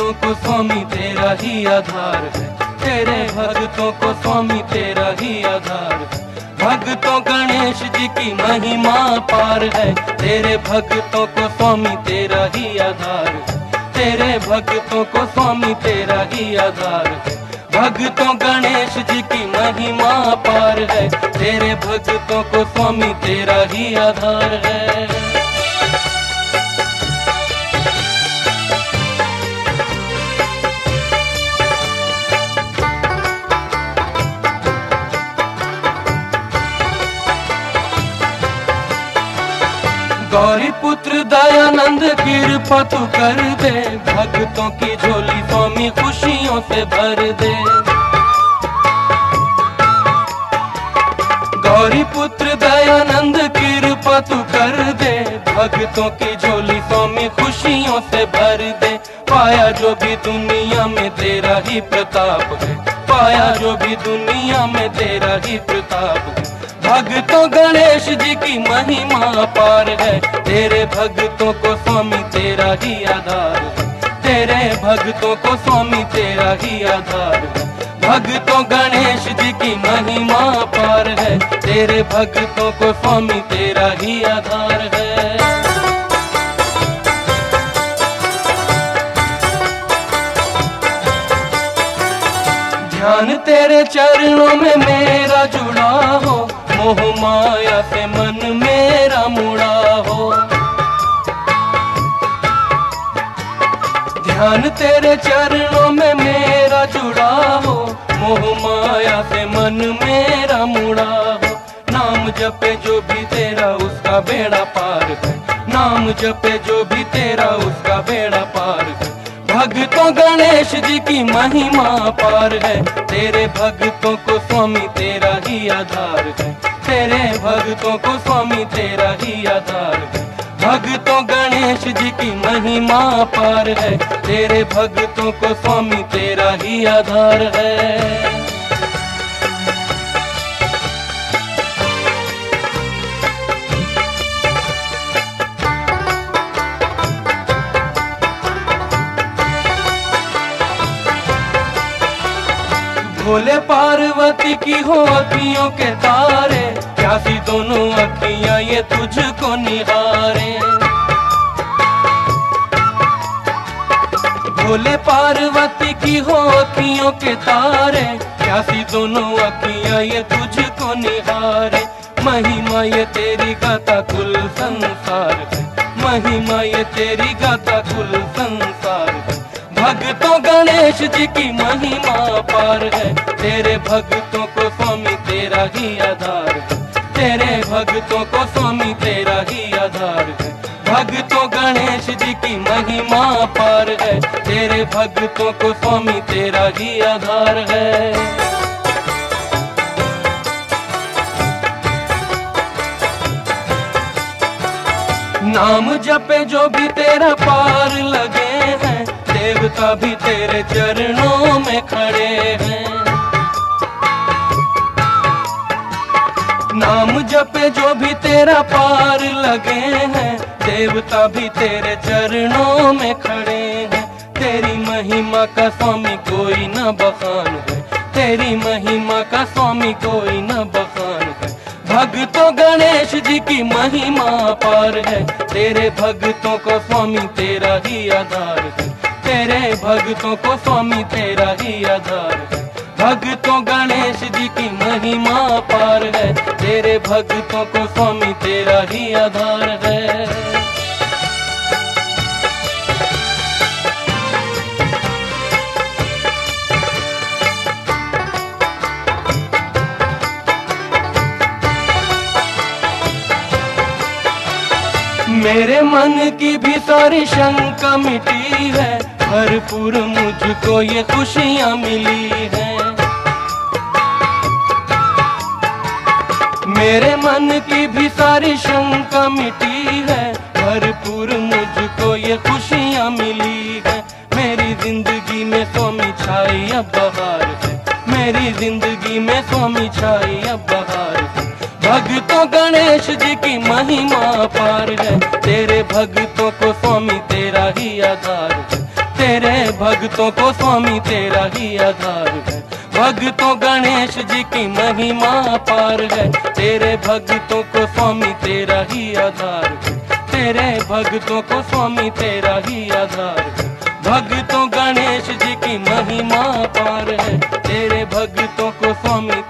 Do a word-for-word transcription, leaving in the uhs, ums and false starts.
भक्तों को स्वामी तेरा ही आधार है, तेरे भक्तों को स्वामी तेरा ही आधार है। भक्तों गणेश जी की महिमा पार है, तेरे भक्तों को स्वामी तेरा ही आधार है, तेरे भक्तों को स्वामी तेरा ही आधार है। भक्तों गणेश जी की महिमा पार है, तेरे भक्तों को स्वामी तेरा ही आधार है। गौरी पुत्र दयानंद कृपा तू कर दे, भक्तों की झोली स्वामी खुशियों से भर दे। गौरी पुत्र दयानंद कृपा तू कर दे, भक्तों की झोली स्वामी खुशियों से भर दे। पाया जो भी दुनिया में तेरा ही प्रताप है, पाया जो भी दुनिया में तेरा ही प्रताप है। भक्तों गणेश जी की महिमा पार है, तेरे भक्तों को स्वामी तेरा ही आधार है, तेरे भक्तों को स्वामी तेरा ही आधार है। भक्तों गणेश जी की महिमा पार है, तेरे भक्तों को स्वामी तेरा ही आधार है। ध्यान तेरे चरणों में मेरा जुड़ा हो, मोह माया से मन मेरा मुड़ा हो। ध्यान तेरे चरणों में मेरा जुड़ा हो, मोह माया से मन मेरा मुड़ा हो। नाम जपे जो भी तेरा उसका बेड़ा पार है, नाम जपे जो भी तेरा उसका बेड़ा पार है। भक्तों गणेश जी की महिमा पार है, तेरे भक्तों को स्वामी तेरा ही आधार है, तेरे भक्तों को स्वामी तेरा ही आधार है। भक्तों गणेश जी की महिमा पार है, तेरे भक्तों को स्वामी तेरा ही आधार है। भोले पार्वती की हो अखियों के तारे, प्यासी दोनों अखियां ये तुझको निहारे। भोले पार्वती की हो अखियों के तारे, प्यासी दोनों अखियां ये तुझको निहारे। महिमा ये तेरी गाता कुल संसार है, महिमा ये तेरी गाता कुल संसार है। भक्तों गणेश जी की महिमा पार है, तेरे भक्तों को स्वामी तेरा ही आधार है, तेरे भक्तों को स्वामी तेरा ही आधार है। भक्तों गणेश जी की महिमा पार है, तेरे भक्तों को स्वामी तेरा ही आधार है। नाम जपे जो भी तेरा पार लगे हैं, देवता भी तेरे चरणों में खड़े हैं। नाम जपे जो भी तेरा पार लगे हैं, देवता भी तेरे चरणों में खड़े हैं। तेरी महिमा का स्वामी कोई न बखान है, तेरी महिमा का स्वामी कोई न बखान है। भक्तों गणेश जी की महिमा पार है, तेरे भक्तों को स्वामी तेरा ही आधार है, तेरे भक्तों को स्वामी तेरा ही आधार है। भक्तों गणेश जी की महिमा पार है, तेरे भक्तों को स्वामी तेरा ही आधार है। मेरे मन की भी सारी शंका मिटी है, भरपूर मुझको ये खुशियाँ मिली हैं। मेरे मन की भी सारी शंका मिटी है, भरपूर मुझको ये खुशियाँ मिली है। मेरी जिंदगी में स्वामी छाई अब बहार है, मेरी जिंदगी में स्वामी छाई अब बहार है। भक्तों गणेश जी की महिमा पार है, तेरे भक्तों को स्वामी तेरा ही आधार है, तेरे भक्तों को स्वामी तेरा ही आधार है। भक्तों गणेश जी की महिमा पार है, तेरे भक्तों को स्वामी तेरा ही आधार है। तेरे भक्तों को स्वामी तेरा ही आधार है। भक्तों गणेश जी की महिमा पार है, तेरे भक्तों को स्वामी